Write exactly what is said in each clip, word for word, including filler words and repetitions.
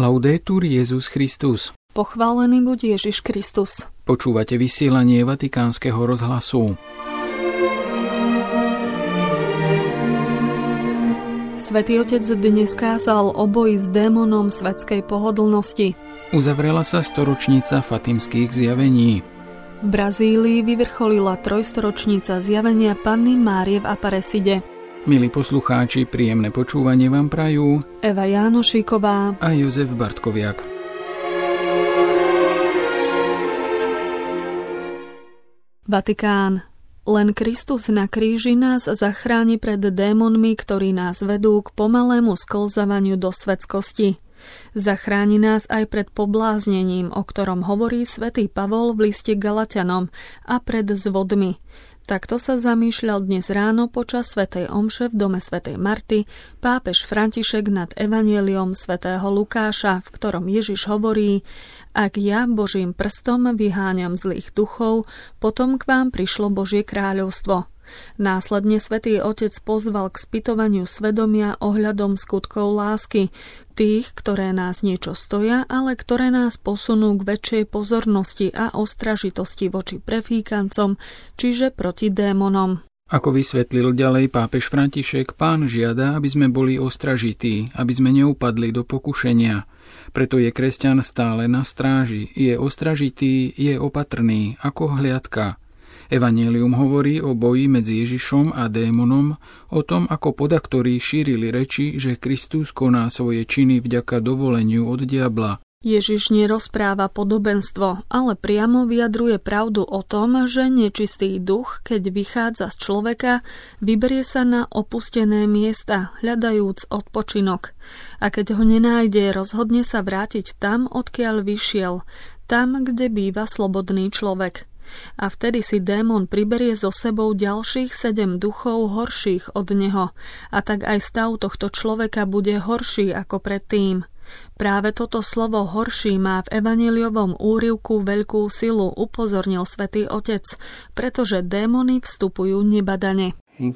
Laudetur Jesus Christus. Pochválený buď Ježiš Kristus. Počúvate vysielanie Vatikánskeho rozhlasu. Svätý Otec dnes kázal o boji s démonom svetskej pohodlnosti. Uzavrela sa storočnica fatimských zjavení. V Brazílii vyvrcholila trojstoročnica zjavenia Panny Márie v Aparecide. Milí poslucháči, príjemné počúvanie vám prajú Eva Jánošíková a Jozef Bartkoviak. Vatikán. Len Kristus na kríži nás zachráni pred démonmi, ktorí nás vedú k pomalému sklzávaniu do svetskosti. Zachráni nás aj pred pobláznením, o ktorom hovorí svätý Pavol v liste Galatianom, a pred zvodmi. Takto sa zamýšľal dnes ráno počas svätej omše v dome svätej Marty pápež František nad evanjeliom svätého Lukáša, v ktorom Ježiš hovorí: Ak ja Božím prstom vyháňam zlých duchov, potom k vám prišlo Božie kráľovstvo. Následne svätý Otec pozval k spytovaniu svedomia ohľadom skutkov lásky, tých, ktoré nás niečo stoja, ale ktoré nás posunú k väčšej pozornosti a ostražitosti voči prefíkancom, čiže proti démonom. Ako vysvetlil ďalej pápež František, Pán žiada, aby sme boli ostražití, aby sme neupadli do pokušenia. Preto je kresťan stále na stráži, je ostražitý, je opatrný, ako hliadka. Evanjelium hovorí o boji medzi Ježišom a démonom, o tom, ako podaktori šírili reči, že Kristus koná svoje činy vďaka dovoleniu od diabla. Ježiš nerozpráva podobenstvo, ale priamo vyjadruje pravdu o tom, že nečistý duch, keď vychádza z človeka, vyberie sa na opustené miesta, hľadajúc odpočinok. A keď ho nenájde, rozhodne sa vrátiť tam, odkiaľ vyšiel, tam, kde býva slobodný človek. A vtedy si démon priberie so sebou ďalších sedem duchov horších od neho, a tak aj stav tohto človeka bude horší ako predtým. Práve toto slovo horší má v evanjeliovom úryvku veľkú silu, upozornil svätý Otec, pretože démony vstupujú nebadane.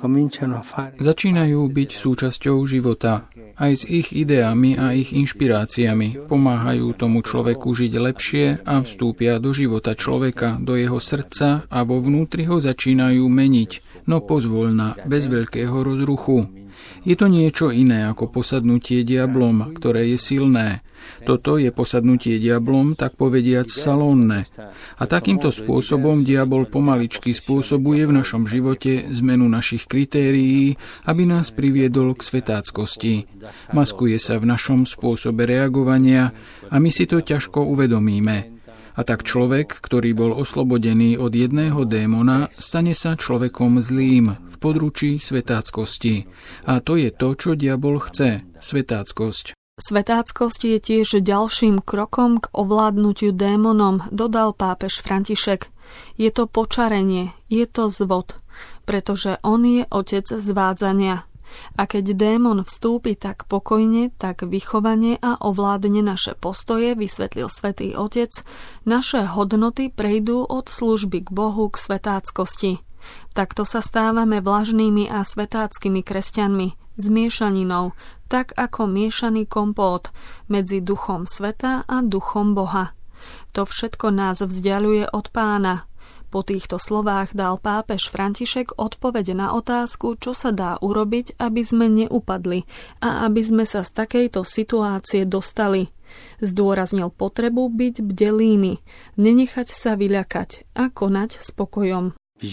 Začínajú byť súčasťou života. Aj s ich ideami a ich inšpiráciami pomáhajú tomu človeku žiť lepšie a vstúpia do života človeka, do jeho srdca a vo vnútri ho začínajú meniť, no pozvoľna, bez veľkého rozruchu. Je to niečo iné ako posadnutie diablom, ktoré je silné. Toto je posadnutie diablom, tak povediac salónne. A takýmto spôsobom diabol pomaličky spôsobuje v našom živote zmenu našich kritérií, aby nás priviedol k svetáckosti. Maskuje sa v našom spôsobe reagovania a my si to ťažko uvedomíme. A tak človek, ktorý bol oslobodený od jedného démona, stane sa človekom zlým v područí svetáckosti. A to je to, čo diabol chce, svetáckosť. Svetáckosť je tiež ďalším krokom k ovládnutiu démonom, dodal pápež František. Je to počarenie, je to zvod, pretože on je otec zvádzania. A keď démon vstúpi tak pokojne, tak vychovane a ovládne naše postoje, vysvetlil svätý Otec, naše hodnoty prejdú od služby k Bohu k svetáckosti. Takto sa stávame vlažnými a svetáckými kresťanmi, zmiešaninou, tak ako miešaný kompót medzi duchom sveta a duchom Boha. To všetko nás vzdialuje od Pána. Po týchto slovách dal pápež František odpoveď na otázku, čo sa dá urobiť, aby sme neupadli a aby sme sa z takejto situácie dostali. Zdôraznil potrebu byť bdelými, nenechať sa vyľakať a konať s pokojom.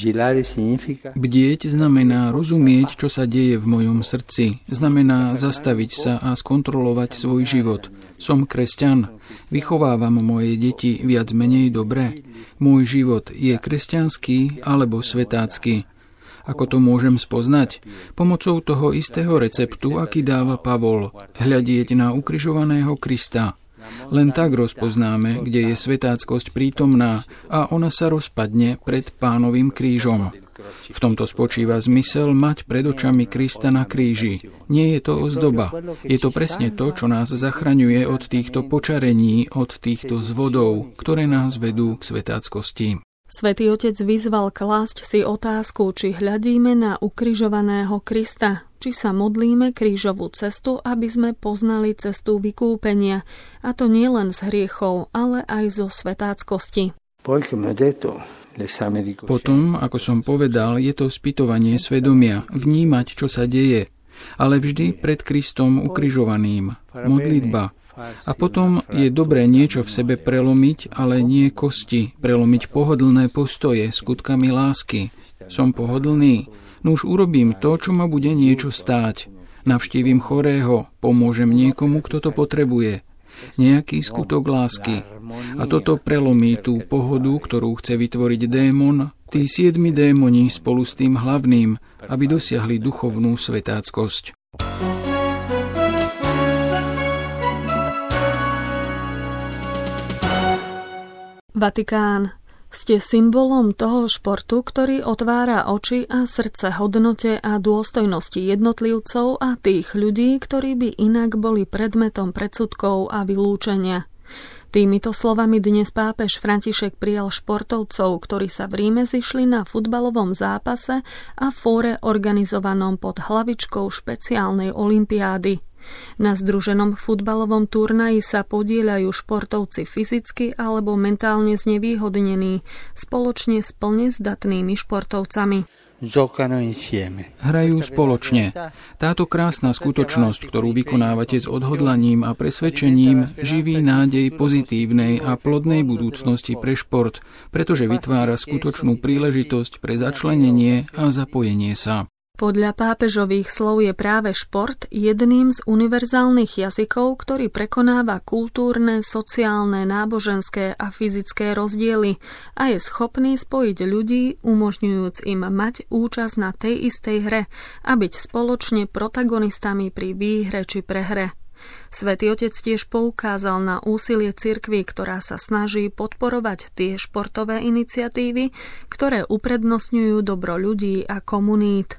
Bdieť znamená rozumieť, čo sa deje v mojom srdci. Znamená zastaviť sa a skontrolovať svoj život. Som kresťan. Vychovávam moje deti viac menej dobre. Môj život je kresťanský alebo svetácky. Ako to môžem spoznať? Pomocou toho istého receptu, aký dáva Pavol. Hľadieť na ukrižovaného Krista. Len tak rozpoznáme, kde je svetáckosť prítomná a ona sa rozpadne pred Pánovým krížom. V tomto spočíva zmysel mať pred očami Krista na kríži. Nie je to ozdoba. Je to presne to, čo nás zachraňuje od týchto počarení, od týchto zvodov, ktoré nás vedú k svetáckosti. Svätý Otec vyzval klásť si otázku, či hľadíme na ukrižovaného Krista, či sa modlíme krížovú cestu, aby sme poznali cestu vykúpenia, a to nielen z hriechov, ale aj zo svetáckosti. Potom, ako som povedal, je to spytovanie svedomia, vnímať, čo sa deje, ale vždy pred Kristom ukrižovaným, modlitba. A potom je dobré niečo v sebe prelomiť, ale nie kosti, prelomiť pohodlné postoje skutkami lásky. Som pohodlný, no už urobím to, čo ma bude niečo stáť. Navštívim chorého, pomôžem niekomu, kto to potrebuje. Nejaký skutok lásky. A toto prelomí tú pohodu, ktorú chce vytvoriť démon, tí siedmi démoni spolu s tým hlavným, aby dosiahli duchovnú svetáckosť. Vatikán. Ste symbolom toho športu, ktorý otvára oči a srdce hodnote a dôstojnosti jednotlivcov a tých ľudí, ktorí by inak boli predmetom predsudkov a vylúčenia. Týmito slovami dnes pápež František prijal športovcov, ktorí sa v Ríme zišli na futbalovom zápase a fóre organizovanom pod hlavičkou špeciálnej olympiády. Na združenom futbalovom turnaji sa podieľajú športovci fyzicky alebo mentálne znevýhodnení spoločne s plne zdatnými športovcami. Hrajú spoločne. Táto krásna skutočnosť, ktorú vykonávate s odhodlaním a presvedčením, živí nádej pozitívnej a plodnej budúcnosti pre šport, pretože vytvára skutočnú príležitosť pre začlenenie a zapojenie sa. Podľa pápežových slov je práve šport jedným z univerzálnych jazykov, ktorý prekonáva kultúrne, sociálne, náboženské a fyzické rozdiely a je schopný spojiť ľudí, umožňujúc im mať účasť na tej istej hre a byť spoločne protagonistami pri výhre či prehre. Svätý Otec tiež poukázal na úsilie cirkvi, ktorá sa snaží podporovať tie športové iniciatívy, ktoré uprednostňujú dobro ľudí a komunít.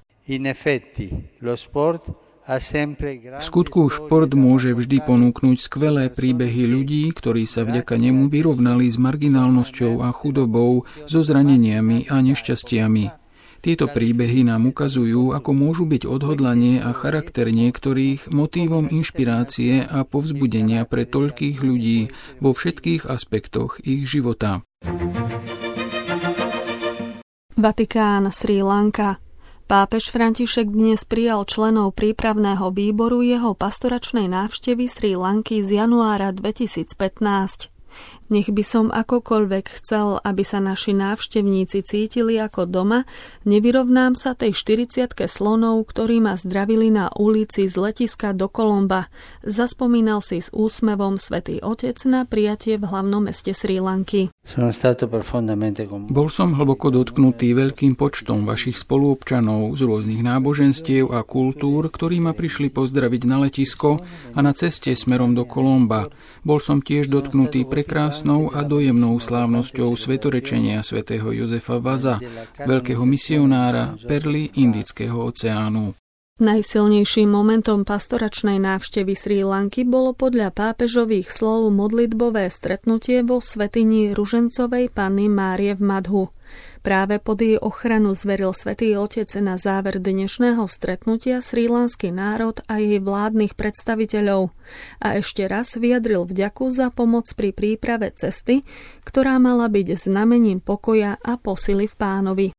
V skutku šport môže vždy ponúknuť skvelé príbehy ľudí, ktorí sa vďaka nemu vyrovnali s marginálnosťou a chudobou, so zraneniami a nešťastiami. Tieto príbehy nám ukazujú, ako môžu byť odhodlanie a charakter niektorých motívom inšpirácie a povzbudenia pre toľkých ľudí vo všetkých aspektoch ich života. Vatikán, Srí Lanka. Pápež František dnes prijal členov prípravného výboru jeho pastoračnej návštevy Srí Lanky z januára dvetisícpätnásť. Nech by som akokoľvek chcel, aby sa naši návštevníci cítili ako doma, nevyrovnám sa tej štyridsiatke slonov, ktorí ma zdravili na ulici z letiska do Kolomba, zaspomínal si s úsmevom Svätý Otec na prijatie v hlavnom meste Srí Lanky. Bol som hlboko dotknutý veľkým počtom vašich spoluobčanov z rôznych náboženstiev a kultúr, ktorí ma prišli pozdraviť na letisko a na ceste smerom do Kolomba. Bol som tiež dotknutý prekrásnou a dojemnou slávnosťou svetorečenia svätého Jozefa Vaza, veľkého misionára perly Indického oceánu. Najsilnejším momentom pastoračnej návštevy Srí Lanky bolo podľa pápežových slov modlitbové stretnutie vo svätyni Ružencovej Panny Márie v Madhu. Práve pod jej ochranu zveril Svätý Otec na záver dnešného stretnutia srílanský národ a jej vládnych predstaviteľov a ešte raz vyjadril vďaku za pomoc pri príprave cesty, ktorá mala byť znamením pokoja a posily v Pánovi.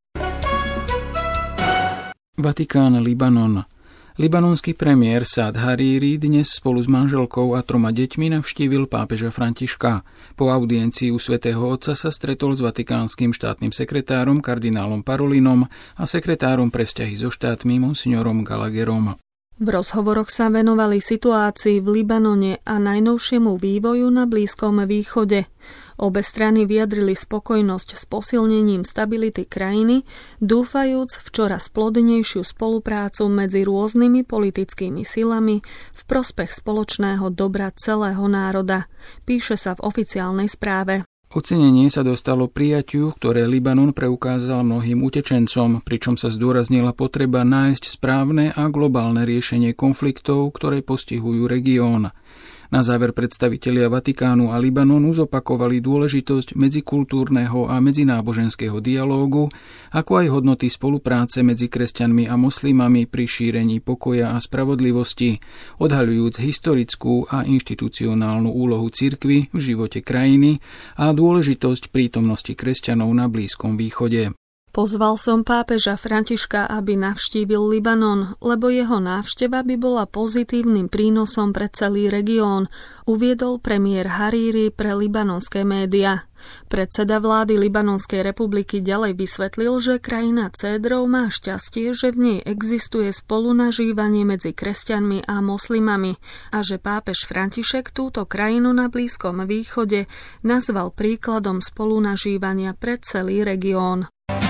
Vatikán, Libanon. Libanonský premiér Saad Hariri dnes spolu s manželkou a troma deťmi navštívil pápeža Františka. Po audiencii u svätého Otca sa stretol s vatikánskym štátnym sekretárom kardinálom Parolinom a sekretárom pre vzťahy so štátmi monsignorom Gallagherom. V rozhovoroch sa venovali situácii v Libanone a najnovšiemu vývoju na Blízkom východe. Obe strany vyjadrili spokojnosť s posilnením stability krajiny, dúfajúc v čoraz plodnejšiu spoluprácu medzi rôznymi politickými silami v prospech spoločného dobra celého národa, píše sa v oficiálnej správe. Ocenenie sa dostalo prijatiu, ktoré Libanon preukázal mnohým utečencom, pričom sa zdôraznila potreba nájsť správne a globálne riešenie konfliktov, ktoré postihujú región. Na záver predstavitelia Vatikánu a Libanonu zopakovali dôležitosť medzikultúrneho a medzináboženského dialógu, ako aj hodnoty spolupráce medzi kresťanmi a moslimami pri šírení pokoja a spravodlivosti, odhaľujúc historickú a inštitucionálnu úlohu cirkvi v živote krajiny a dôležitosť prítomnosti kresťanov na Blízkom východe. Pozval som pápeža Františka, aby navštívil Libanon, lebo jeho návšteva by bola pozitívnym prínosom pre celý región, uviedol premiér Hariri pre libanonské médiá. Predseda vlády Libanonskej republiky ďalej vysvetlil, že krajina Cédrov má šťastie, že v nej existuje spolunažívanie medzi kresťanmi a moslimami a že pápež František túto krajinu na Blízkom východe nazval príkladom spolunažívania pre celý región.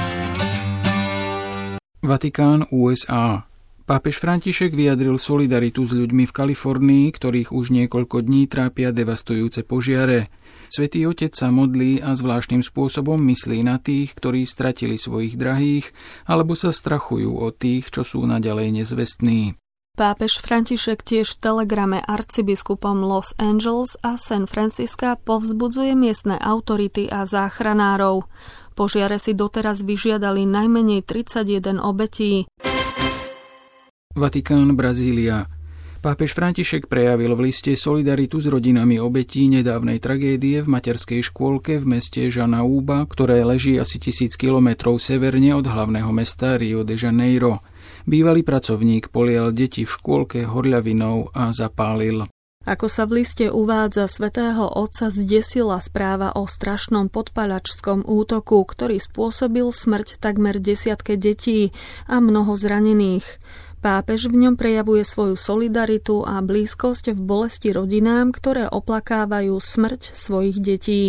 Vatikán, ú es á. Pápež František vyjadril solidaritu s ľuďmi v Kalifornii, ktorých už niekoľko dní trápia devastujúce požiare. Svätý Otec sa modlí a zvláštnym spôsobom myslí na tých, ktorí stratili svojich drahých, alebo sa strachujú o tých, čo sú naďalej nezvestní. Pápež František tiež v telegrame arcibiskupom Los Angeles a San Francisca povzbudzuje miestne autority a záchranárov. Požiare si doteraz vyžiadali najmenej tridsaťjeden obetí. Vatikán, Brazília. Pápež František prejavil v liste solidaritu s rodinami obetí nedávnej tragédie v materskej škôlke v meste Janaúba, ktoré leží asi tisíc kilometrov severne od hlavného mesta Rio de Janeiro. Bývalý pracovník polial deti v škôlke horľavinou a zapálil. Ako sa v liste uvádza, svätého Otca zdesila správa o strašnom podpaľačskom útoku, ktorý spôsobil smrť takmer desiatke detí a mnoho zranených. Pápež v ňom prejavuje svoju solidaritu a blízkosť v bolesti rodinám, ktoré oplakávajú smrť svojich detí.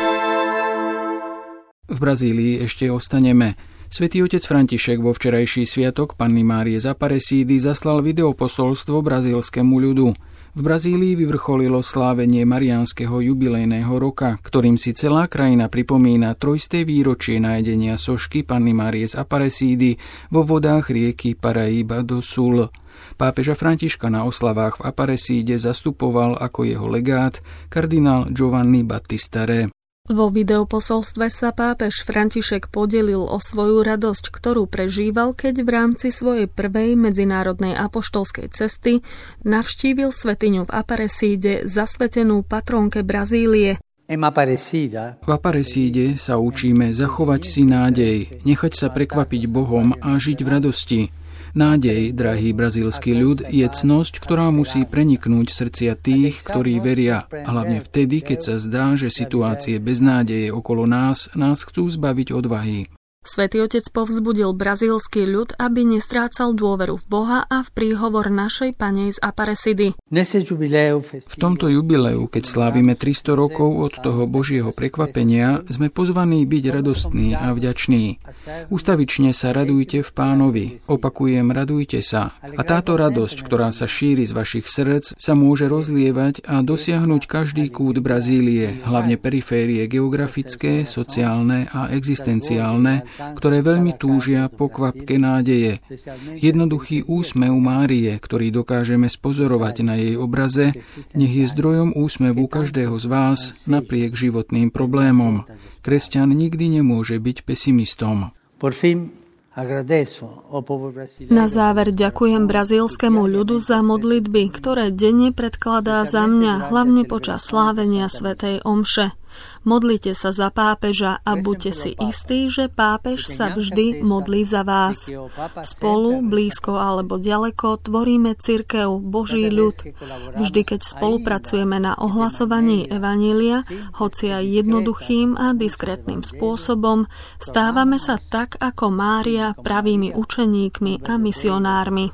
V Brazílii ešte ostaneme. Svätý Otec František vo včerajší sviatok Panny Márie z Aparecídy zaslal videoposolstvo brazílskému ľudu. V Brazílii vyvrcholilo slávenie mariánskeho jubilejného roka, ktorým si celá krajina pripomína trojsté výročie nájdenia sošky Panny Márie z Aparecídy vo vodách rieky Paraíba do Sul. Pápeža Františka na oslavách v Aparecíde zastupoval ako jeho legát kardinál Giovanni Battista Re. Vo videoposolstve sa pápež František podelil o svoju radosť, ktorú prežíval, keď v rámci svojej prvej medzinárodnej apoštolskej cesty navštívil svätyňu v Aparecíde, zasvetenú patrónke Brazílie. V Aparecíde sa učíme zachovať si nádej, nechať sa prekvapiť Bohom a žiť v radosti. Nádej, drahý brazílsky ľud, je cnosť, ktorá musí preniknúť srdcia tých, ktorí veria, hlavne vtedy, keď sa zdá, že situácie bez nádeje okolo nás nás chcú zbaviť odvahy. Svätý Otec povzbudil brazílsky ľud, aby nestrácal dôveru v Boha a v príhovor našej Pannej z Aparecidy. V tomto jubileu, keď slávime tristo rokov od toho Božieho prekvapenia, sme pozvaní byť radostní a vďační. Ustavične sa radujte v Pánovi. Opakujem, radujte sa. A táto radosť, ktorá sa šíri z vašich srdc, sa môže rozlievať a dosiahnuť každý kút Brazílie, hlavne periférie geografické, sociálne a existenciálne, ktoré veľmi túžia po kvapke nádeje. Jednoduchý úsmev Márie, ktorý dokážeme spozorovať na jej obraze, nech je zdrojom úsmevu každého z vás napriek životným problémom. Kresťan nikdy nemôže byť pesimistom. Na záver ďakujem brazílskemu ľudu za modlitby, ktoré denne predkladá za mňa, hlavne počas slávenia svätej omše. Modlite sa za pápeža a buďte si istí, že pápež sa vždy modlí za vás. Spolu, blízko alebo ďaleko, tvoríme cirkev, Boží ľud. Vždy, keď spolupracujeme na ohlasovaní evanjelia, hoci aj jednoduchým a diskrétnym spôsobom, stávame sa tak ako Mária pravými učeníkmi a misionármi.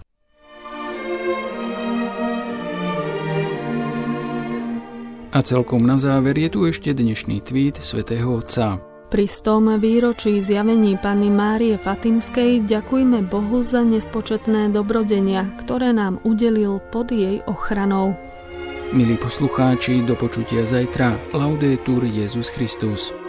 A celkom na záver je tu ešte dnešný tweet svätého Otca. Pri stom výročí zjavení Panny Márie Fatimskej ďakujme Bohu za nespočetné dobrodenia, ktoré nám udelil pod jej ochranou. Milí poslucháči, do počutia zajtra. Laudetur Jesus Christus.